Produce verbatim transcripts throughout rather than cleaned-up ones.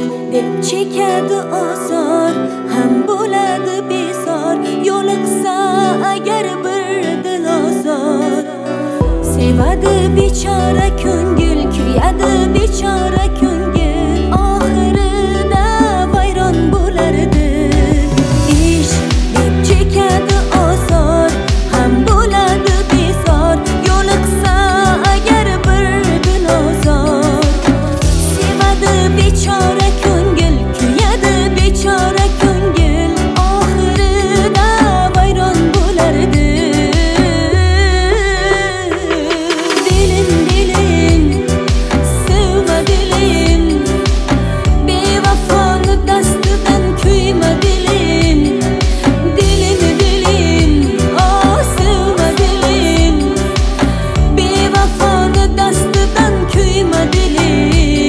deb chekadi ozor, ham bo'ladi bezor. Yo'liqsa agar bir dilozor, sevadi bechora ko'ngil, kuyadi bechora ko'ngil. Oxirida vayron bo'lardi. Ish deb chekadi ozor, ham bo'ladi bezor. Yo'liqsa agar bir dilozor, sevadi bechora ko'ngil, kuyadi bechora ko'ngil. Oxirida vayron bo'lardi. Dilim dilim, sevma dilim, bevafoni dastidan kuyma dilim. Dilim dilim, oh sevma dilim, bevafoni dastidan kuyma dilim.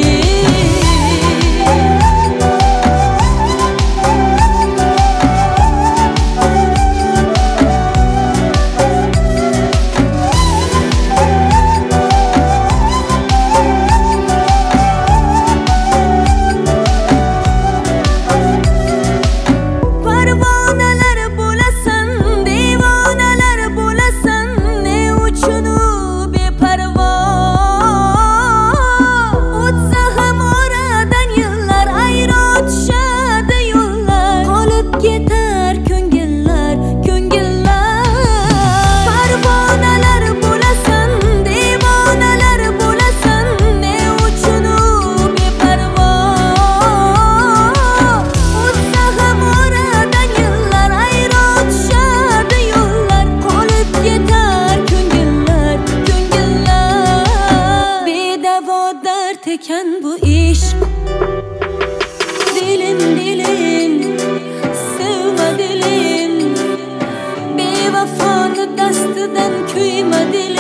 Parvonalar bo'lasan, devonalar bo'lasan, ne uchun u beparvo? O'tsa ham oradan yillar, ayro tushadi yo'llar, qolib ketar ko'ngillar, ko'ngillar. Parvonalar bo'lasan, devonalar bo'lasan, ne uchun u beparvo? O'tsa ham oradan yillar, ayro tushadi yo'llar, qolib ketar ko'ngillar, ko'ngillar. Bedavo dard ekan bu ishq. Dilim dilim, sevma dilim, bevafoni dastidan kuyma dilim.